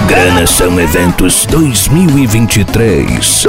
Granação Eventos 2023.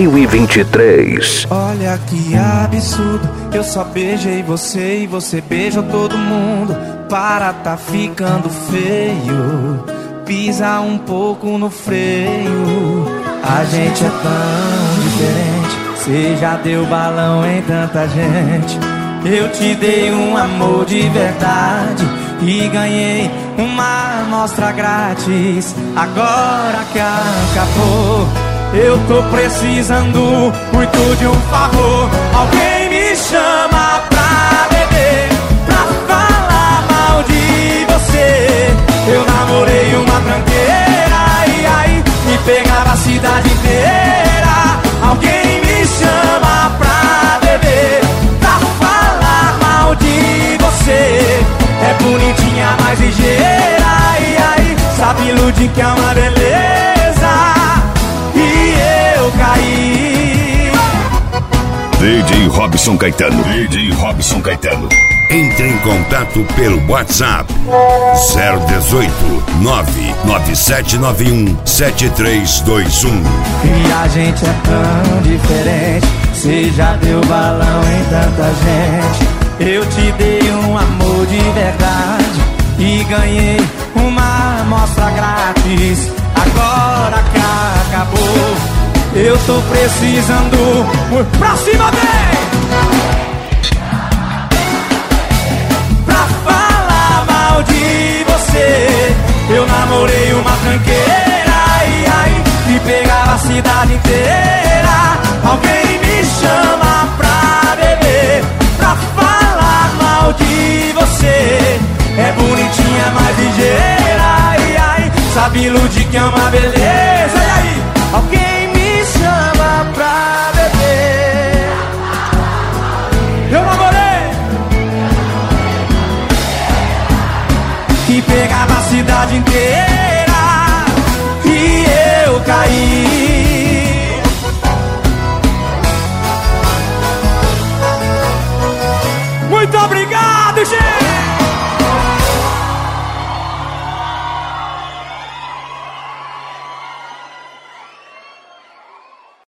Olha que absurdo, eu só beijei você e você beijou todo mundo. Para, tá ficando feio, pisa um pouco no freio. A gente é tão diferente, cê já deu balão em tanta gente. Eu te dei um amor de verdade e ganhei uma amostra grátis. Agora que acabou, eu tô precisando muito de um favor. Alguém me chama pra beber, pra falar mal de você. Eu namorei uma tranqueira e aí me pegava a cidade inteira. Alguém me chama pra beber, pra falar mal de você. É bonitinha, mais ligeira, e aí sabe iludir que é uma beleza. E eu caí. DJ Robson Caetano. Entre em contato pelo WhatsApp 018 99791 7321. E a gente é tão diferente, cê já deu balão em tanta gente. Eu te dei um amor de verdade e ganhei uma amostra grátis. Agora que acabou, eu tô precisando. Pra cima, vem! Pra falar mal de você. Eu namorei uma tranqueira e aí me pegava a cidade inteira. Alguém me chama pra beber, pra falar mal de você. É bonitinha, mais ligeira, e aí sabe iludir que é uma beleza.